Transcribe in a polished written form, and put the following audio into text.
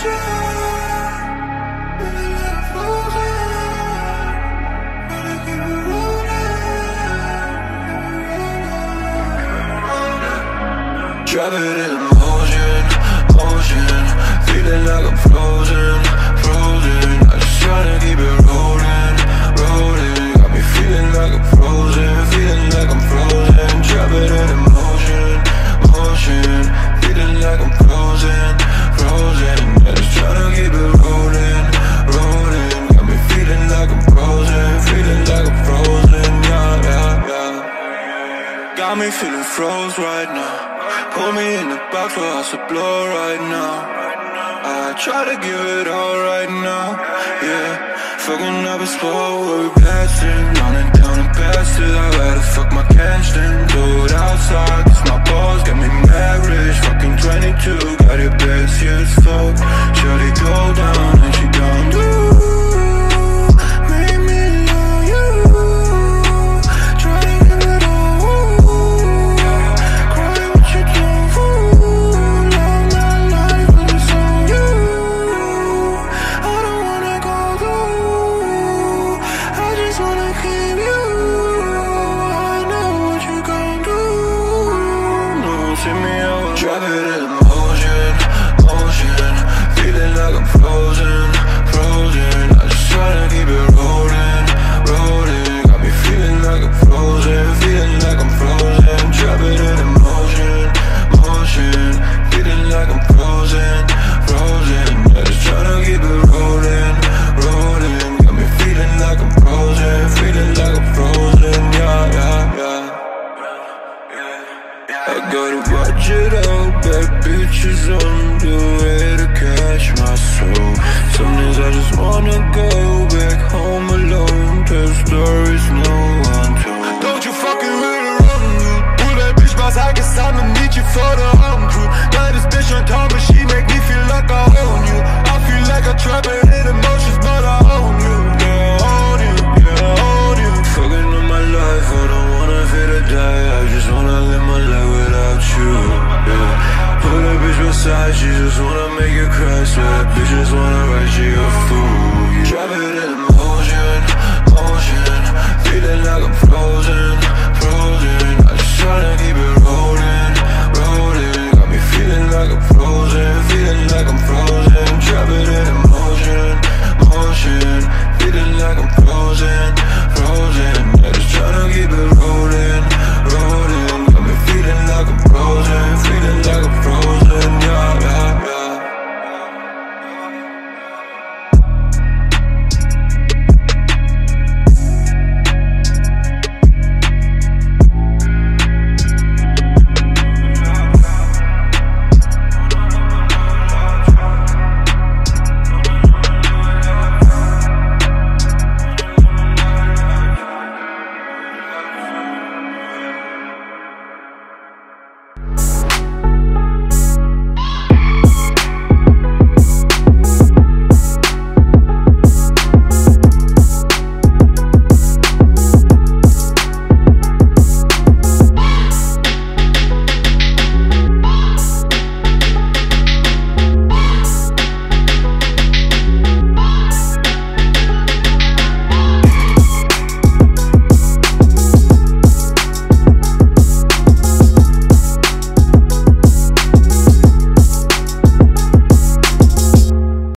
Drop it in motion, motion, feeling like I'm frozen, frozen. I just tryna keep it rolling, rolling. Got me feeling like I'm frozen, feeling like I'm frozen. Drop it in motion, motion, feeling like I'm frozen, frozen. I just tryna keep it rolling, rolling. Got me feeling like I'm frozen, feeling like I'm frozen. Yeah, yeah, yeah. Got me feeling froze right now. Put me in the box where I should blow right now. I try to give it all right now, yeah. Fucking up a spot where we blasting, running down the bastard. I gotta fuck my cash then, do it outside, cause my balls got me mad rich. Fucking 22, got it best, yeah, it's fuck. Shorty go down and she don't do. Drop it in motion, motion, feeling like I'm frozen, frozen. I just tryna keep it rolling, rolling. Got me feeling like I'm frozen, feeling like I'm frozen. Drop it in motion, motion, feeling like I'm frozen, frozen. I just tryna keep it rolling, rolling. Got me feeling like I'm frozen, feeling like I'm frozen. Yeah, yeah, yeah. I gotta watch it out, bad bitches on the way to catch my soul. Some days I just wanna go back home alone, tell stories no one told. Don't you fucking really run, you pull that bitch boss, I guess I'ma meet you for the home crew. Got this bitch on top, but she make me feel like I own you. I feel like I trap it